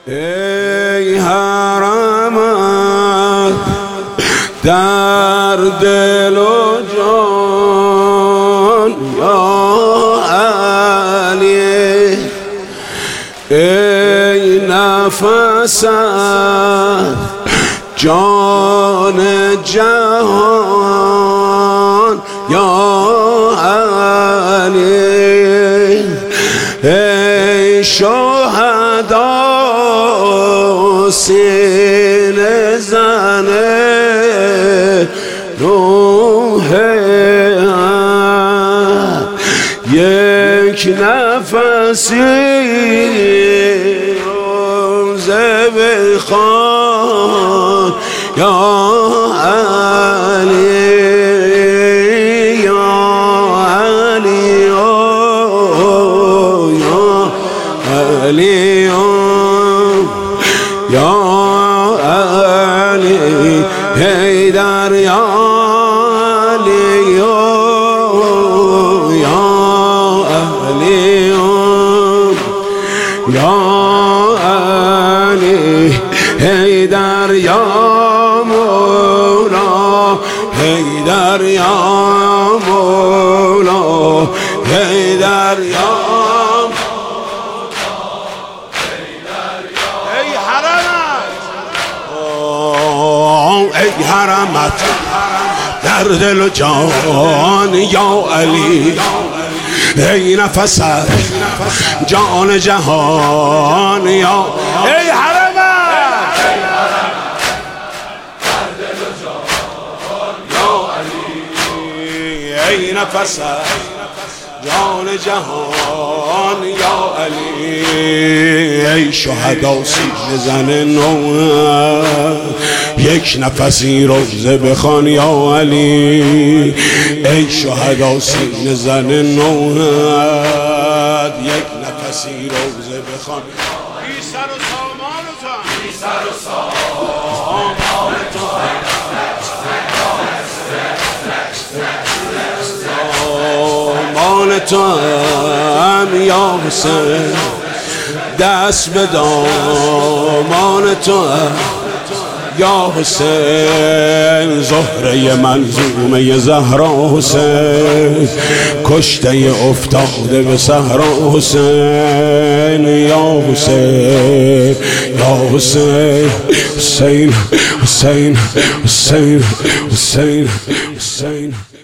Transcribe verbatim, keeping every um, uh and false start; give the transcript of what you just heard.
ای حرمت در دل و جان یا علی، ای نفست جان جهان یا علی، ای شهدا سینه زنه روح یک نفسی روزه بخوان یا علی، یا علی، یا علی، یا علی حیدر، یا علی، یا علی، یا علی حیدر، یا مولا حیدر، یا مولا حیدر، یا ای حرمت در دل و جان یا علی، ای نفست جان جهان یا ای حرمت در دل و جان یا علی، ای نفست جان جهان یا علی، ای شهدا سینه زن نوح یک نفسی روزه بخوان یا علی، ای شهدا سینه زن نوح یک نفسی روزه بخوان بی سر و سامانتان، بی سر و سامانتان تو هم یا حسین، دست به دامان تو هم یا حسین، زهره منظومه زهرا حسین، کشته افتاده به صحرا حسین، یا حسین، یا حسین، حسین، حسین، حسین، حسین، حسین.